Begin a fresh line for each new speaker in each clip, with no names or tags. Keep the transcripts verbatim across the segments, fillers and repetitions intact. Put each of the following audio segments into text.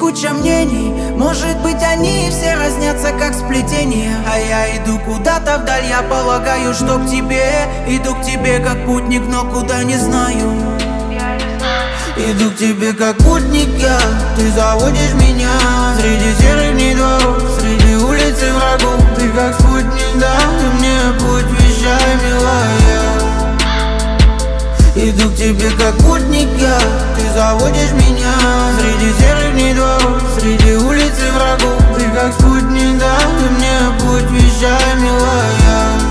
куча мнений. Может быть, они все разнятся, как сплетение. А я иду куда-то вдаль, я полагаю, что к тебе. Иду к тебе, как путник, но куда не знаю. Иду к тебе, как путник я. Ты заводишь меня среди серых дней дорог, среди улиц и врагов. Ты как спутник, да, ты мне путь вещай, милая. Иду к тебе, как путник я. Ты заводишь меня среди серых дней дорог, среди улиц и врагов. Ты как спутник, да, ты мне путь вещай, милая.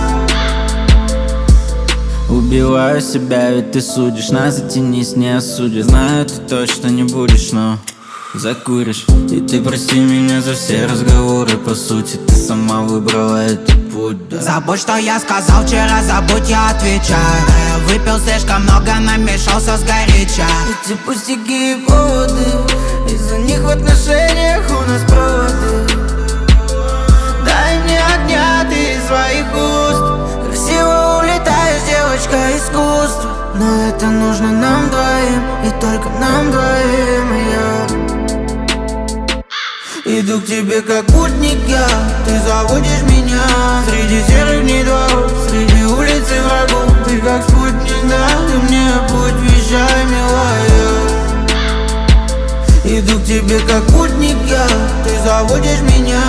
Убиваю себя, ведь ты судишь, на затянись, не осудишь. Знаю, ты точно не будешь, но закуришь. И ты прости меня за все разговоры, по сути ты сама выбрала этот путь, да.
Забудь, что я сказал вчера, забудь, я отвечаю. Да, я выпил слишком много, намешался сгоряча.
Эти пустяки и поводы, из-за них в отношениях у нас проводы. Дай мне огня, ты из своих уст. Красиво улетаешь, девочка, искусство. Но это нужно нам двоим, и только нам двоим, и я.
Иду к тебе, как путник я. Ты заводишь меня среди серых дней дорог, среди улиц и врагов. Ты как спутник, да, ты мне путь вещай, милая. Иду к тебе, как путник я. Ты заводишь меня